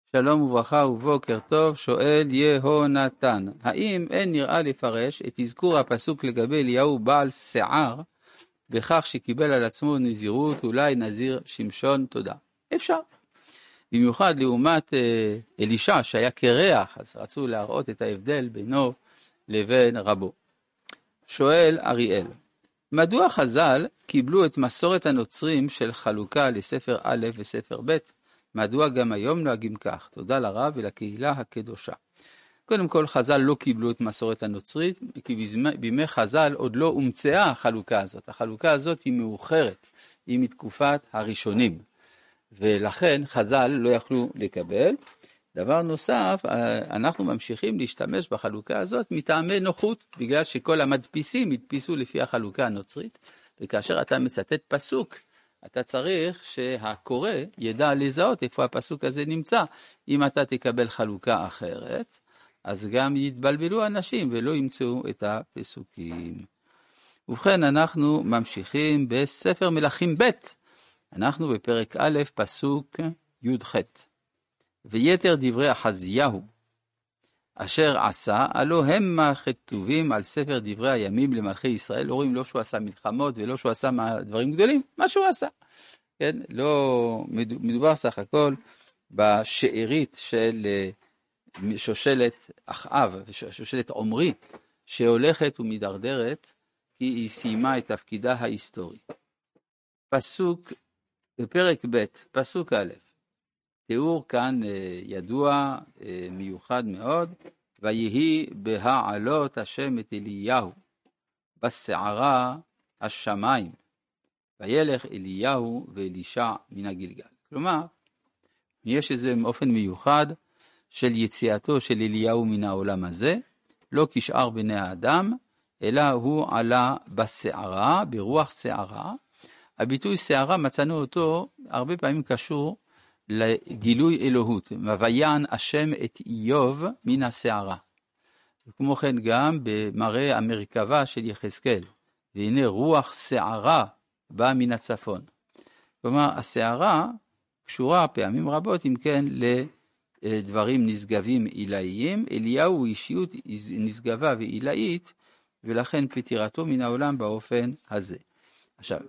שלום וברכה ובוקר טוב, שואל יהונתן, האם אין נראה לפרש את אזכור הפסוק לגבי אליהו בעל שיער, בכך שקיבל על עצמו נזירות, אולי נזיר שמשון? תודה. אפשר. במיוחד לעומת אלישע שהיה קרח, אז רצו להראות את ההבדל בינו לבין רבו. שואל אריאל, מדוע חז"ל קיבלו את מסורת הנוצרים של חלוקה לספר א' וספר ב'? מדוע גם היום נוהגים כך? תודה לרב ולקהילה הקדושה. קודם כל, חז"ל לא קיבלו את מסורת הנוצרית, כי בימי חז"ל עוד לא הומצאה החלוקה הזאת. החלוקה הזאת היא מאוחרת, היא מתקופת הראשונים, ולכן חז"ל לא יכלו לקבל. דבר נוסף, אנחנו ממשיכים להשתמש בחלוקה הזאת מטעמי נוחות, בגלל שכל המדפיסים הדפיסו לפי החלוקה הנוצרית, וכאשר אתה מצטט פסוק, אתה צריך שהקורא ידע לזהות איפה הפסוק הזה נמצא. אם אתה תקבל חלוקה אחרת, אז גם יתבלבלו אנשים ולא ימצאו את הפסוקים. ובכן, אנחנו ממשיכים בספר מלכים ב', אנחנו בפרק א', פסוק י"ח. ויתר דברי אחזיהו אשר עשה, הלא המה כתובים על ספר דברי הימים למלכי ישראל. לא רואים לא שהוא עשה מלחמות ולא שהוא עשה דברים גדולים, מה שהוא עשה. כן? לא מדובר סך הכל בשארית של שושלת אחאב ושושלת עומרי, שהולכת ומדרדרת כי היא סיימה את תפקידה ההיסטורי. פסוק בפרק ב', פסוק א', תיאור כאן ידוע, מיוחד מאוד. ויהי בהעלות השם את אליהו בסערה השמיים, וילך אליהו ואלישע מן הגלגל. כלומר, יש איזה אופן מיוחד של יציאתו של אליהו מן העולם הזה, לא כשאר בני האדם, אלא הוא עלה בסערה, ברוח סערה. הביטוי סערה מצאנו אותו הרבה פעמים קשור לגילוי אלוהות, ויען השם את איוב מן הסערה. וכמו כן גם במראה המרכבה של יחזקאל, והנה רוח סערה באה מן הצפון. כלומר, הסערה קשורה פעמים רבות, אם כן, לדברים נשגבים עילאיים. אליהו הוא אישיות נשגבה ועילאית, ולכן פטירתו מן העולם באופן הזה. עכשיו,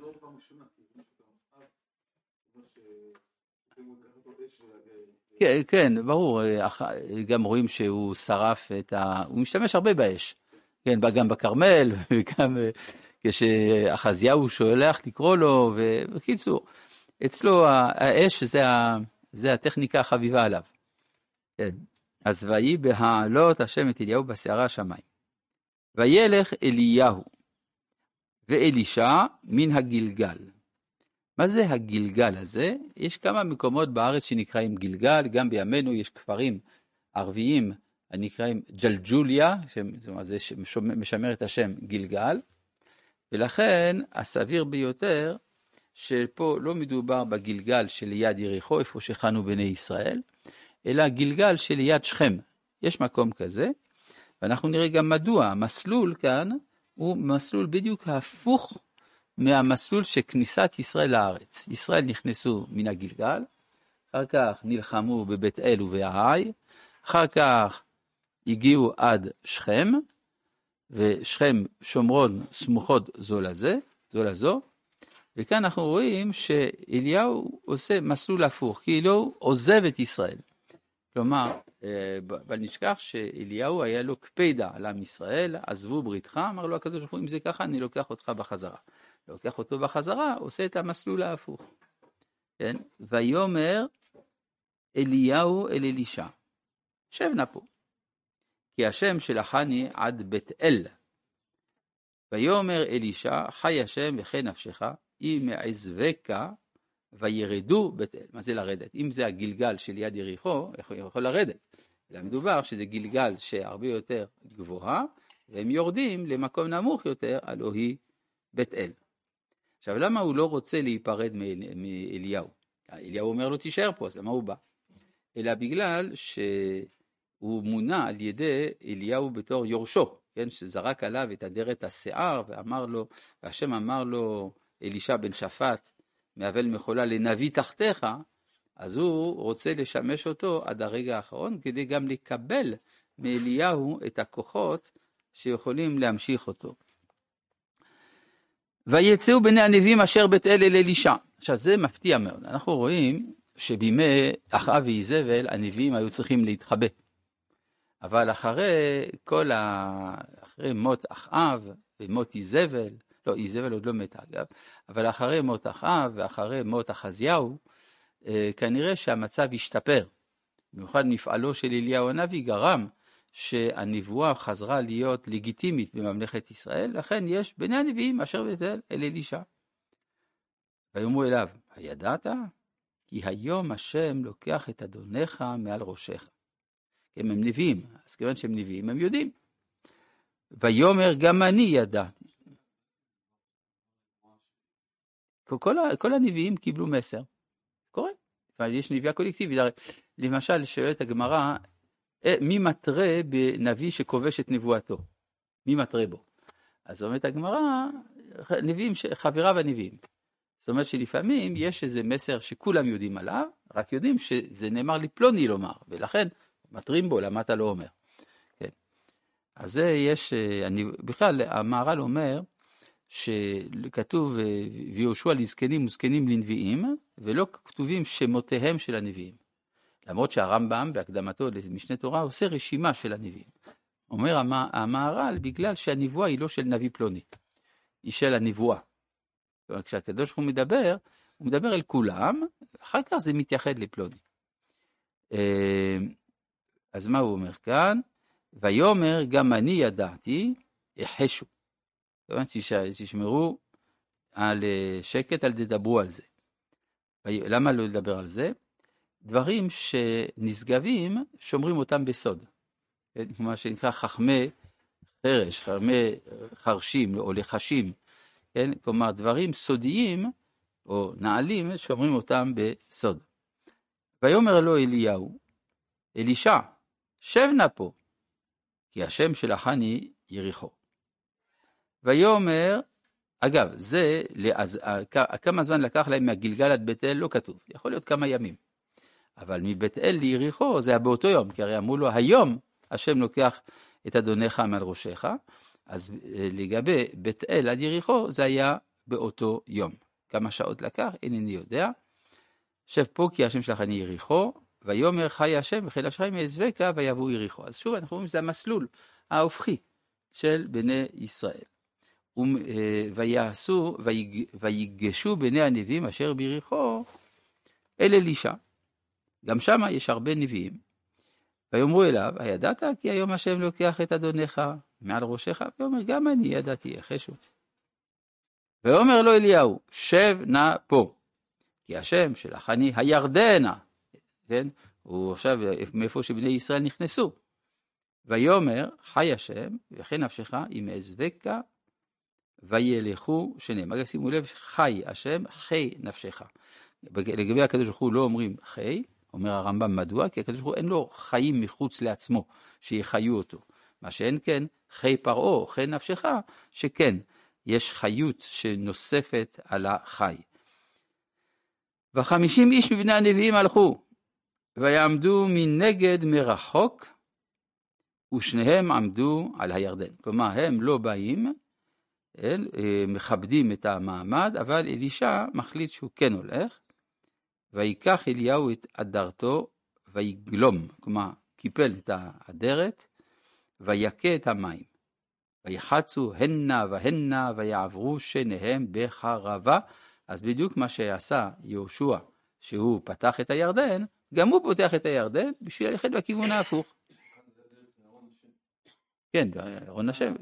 כן, ברור, גם רואים שהוא שרף הוא משתמש הרבה באש, כן, גם בכרמל, וגם כשאחזיהו שולח לקרוא לו, ובקיצור, אצלו האש זה הטכניקה החביבה עליו. כן. אז ויהי בהעלות השם את אליהו בסערה השמיים, וילך אליהו ואלישע מן הגלגל. מה זה הגלגל הזה? יש כמה מקומות בארץ שנקראים גלגל, גם בימינו יש כפרים ערביים הנקראים ג'לג'וליה, זה משמר את השם גלגל, ולכן הסביר ביותר שפה לא מדובר בגלגל שליד יריחו, איפה שחנו בני ישראל, אלא גלגל שליד שכם. יש מקום כזה, ואנחנו נראה גם מדוע. המסלול כאן הוא מסלול בדיוק הפוך מהמסלול שכניסת ישראל לארץ. ישראל נכנסו מן הגלגל, אחר כך נלחמו בבית אל ובהאי, אחר כך הגיעו עד שכם, ושכם שומרון סמוכות זו לזו, וכאן אנחנו רואים שאליהו עושה מסלול הפוך, כי לא עוזב את ישראל. כלומר, בל נשכח שאליהו היה לו קפידה על עם ישראל, עזבו בריתך, אמר לו הקדוש ברוך הוא, אם זה ככה אני לוקח אותך בחזרה. לוקח אותו בחזרה, עושה את המסלול ההפוך. כן? ויאמר אליהו אל אלישע, שב נא פה, כי השם שלחני עד בית אל. ויאמר אלישע, חי השם וכן נפשך, אם אעזבך וירדו בית אל. מה זה לרדת? אם זה הגלגל של יד יריחו, יכול לרדת. אלא מדובר שזה גלגל שהרבה יותר גבוהה, והם יורדים למקום נמוך יותר, הלוא היא בית אל. עכשיו, למה הוא לא רוצה להיפרד מאליהו? אליהו אומר לו, תישאר פה, אז למה הוא בא? אלא בגלל שהוא מונה על ידי אליהו בתור יורשו, כן? שזרק עליו את אדרת השיער, ואמר לו, והשם אמר לו, אלישע בן שפט, מאבל מחולה לנביא תחתיך, אז הוא רוצה לשמש אותו עד הרגע האחרון, כדי גם לקבל מאליהו את הכוחות שיכולים להמשיך אותו. ויצאו בני הנביאים אשר בית אל אל אלישע. עכשיו זה מפתיע מאוד, אנחנו רואים שבימי אחאב ואיזבל הנביאים היו צריכים להתחבא. אבל אחרי מות אחאב ומות איזבל, לא, איזבל עוד לא מת אגב, אבל אחרי מות אחאב ואחרי מות אחזיהו, כנראה שהמצב השתפר. במיוחד מפעלו של אליהו הנביא גרם שהנבואה חזרה להיות לגיטימית בממלכת ישראל, לכן יש בני הנביאים אשר בית אל אל אלישע. ויאמרו אליו, הידעת? כי היום השם לוקח את אדונך מעל ראשך. כי הם נביאים, אז כיוון שהם נביאים, הם יודעים. ויאמר גם אני ידעתי. כל הנביאים קיבלו מסר. קורה. יש נביאה קולקטיבית. למשל, שואלת הגמרא, מי מטרה בנביא שכובש את נבואתו? מי מטרה בו? אז אומרת הגמרא, נביאים, חבריו הנביאים. זאת אומרת שלפעמים יש איזה מסר שכולם יודעים עליו, רק יודעים שזה נאמר לפלוני לומר, ולכן מטרים בו, למה אתה לא אומר? כן. אז זה יש, בכלל, המהר"ל אומר, שכתוב ויהושע לזקנים וזקנים לנביאים, ולא כתובים שמותיהם של הנביאים. למרות שהרמב"ם בהקדמתו למשנה תורה עושה רשימה של הנביאים. אומר המהר"ל, בגלל שהנבואה היא לא של נביא פלוני, היא של הנבואה. כשהקדוש הוא מדבר אל כולם, אחר כך זה מתייחד לפלוני. אז מה הוא אומר כאן? ויאמר גם אני ידעתי, החשו. תשמרו על שקט, אל תדברו על זה. למה לא לדבר על זה? דברים שנשגבים, שומרים אותם בסוד. מה שנקרא חכמי חרש, חכמי חרשים או לחשים. כלומר, דברים סודיים או נעלים, שומרים אותם בסוד. ויאמר לו אליהו, אלישע, שב נא פה, כי השם שלחני יריחו. ויאמר, אגב, זה, כמה זמן לקח להם מהגלגל עד בית אל לא כתוב, יכול להיות כמה ימים. אבל מבית אל ליריחו זה היה באותו יום, כי הרי אמרו לו, היום השם לוקח את אדונך מעל ראשך, אז לגבי בית אל עד יריחו זה היה באותו יום. כמה שעות לקח, אינני יודע. שב פה כי השם שלחני יריחו, ויאמר חי השם וכי נפשך מעזבך ויבואו יריחו. אז שוב אנחנו רואים שזה המסלול ההופכי של בני ישראל. ויגשו בני הנביאים אשר ביריחו אל אלישע. גם שם יש הרבה נביאים. ויאמרו אליו, הידעת כי היום השם לוקח את אדונך מעל ראשך? ויאמר גם אני ידעתי, החשו. ויאמר לו אליהו, שב נא פה, כי השם שלחני הירדנה. כן? הוא עכשיו מאיפה שבני ישראל נכנסו. ויאמר חי השם וכי נפשך אם אעזבך וילכו שניהם. אגב שימו לב, חי השם, חי נפשך. לגבי הקדוש ברוך הוא לא אומרים חי, אומר הרמב"ם מדוע, כי הקדוש ברוך הוא אין לו חיים מחוץ לעצמו שיחיו אותו. מה שאין כן, חי פרעה, חי נפשך, שכן, יש חיות שנוספת על החי. 50 איש מבני הנביאים הלכו, ויעמדו מנגד מרחוק, ושניהם עמדו על הירדן. כלומר, הם לא באים, מכבדים את המעמד, אבל אלישע מחליט שהוא כן הולך, ויקח אליהו את אדרתו ויגלום, כלומר, קיפל את האדרת, ויקה את המים. ויחצו הנה והנה ויעברו שניהם בחרבה. אז בדיוק מה שעשה יהושע, שהוא פתח את הירדן, גם הוא פותח את הירדן בשביל ללכת בכיוון ההפוך. כן, ארון השם.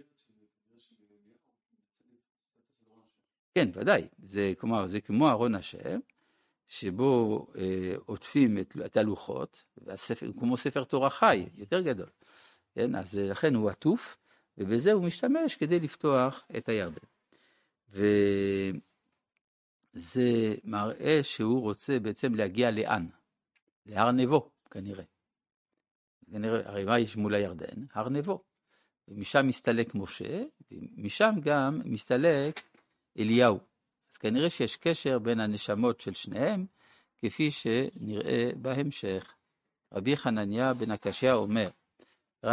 כן, ודאי. כלומר, זה כמו ארון השם, שבו עוטפים את הלוחות, כמו ספר תורה חי, יותר גדול. כן, אז לכן הוא עטוף, ובזה הוא משתמש כדי לפתוח את הירדן. וזה מראה שהוא רוצה בעצם להגיע לאן? להר נבו, כנראה. הרי מה יש מול הירדן? הר נבו. ומשם מסתלק משה, ומשם גם מסתלק אליהו. אז כנראה שיש קשר בין הנשמות של שניהם, כפי שנראה בהמשך. רבי חנניה בן הקשיא אומר,